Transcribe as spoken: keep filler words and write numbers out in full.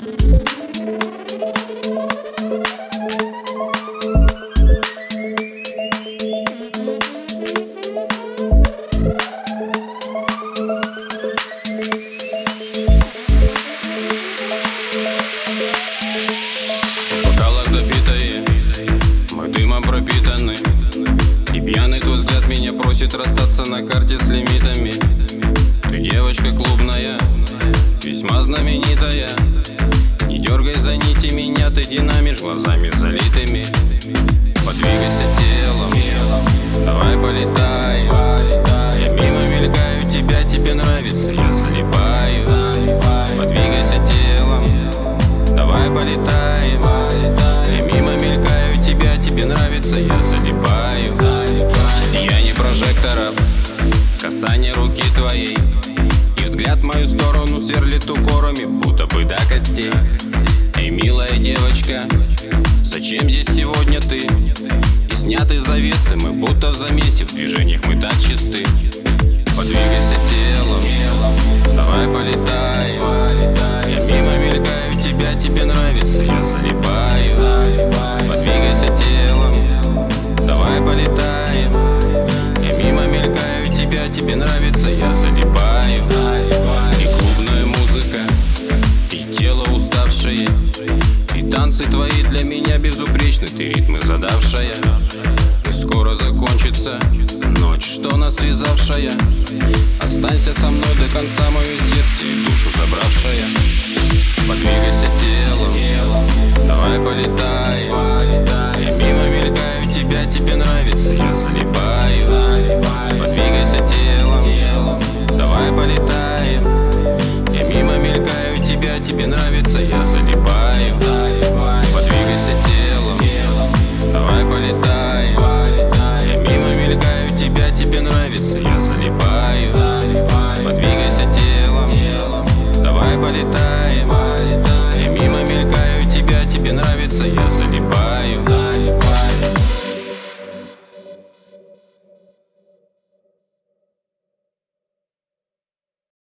Бокалах допитые, мы дымом пропитаны, и пьяный твой взгляд меня просит расстаться на карте с лимитами. Ты девочка клубная, весьма знаменитая. Не дергай за нити меня, ты динамишь глазами залитыми. Подвигайся телом, давай полетай. Я мимо мелькаю тебя, тебе нравится, я залипаю. Подвигайся телом, давай полетаем. Я мимо мелькаю тебя, тебе нравится, я залипаю. Я не прожекторов, касание руки твоей, и взгляд в мою сторону сверлит укорами, будто бы до костей. Эй, милая девочка, зачем здесь сегодня ты? И сняты завесы, мы будто в замесе, в движениях мы так чисты. Подвигайся телом, давай полетай. Я мимо мелькаю тебя, тебе нравится, я залипаю. Подвигайся телом, давай полетаем. Я мимо мелькаю тебя, тебе нравится, я залипаю. И клубная музыка, и тело уставшее, и танцы твои для меня безупречны, ты ритмы задавшая. И скоро закончится ночь, что нас связавшая. Останься со мной до конца, мое сердце и душу забравшая.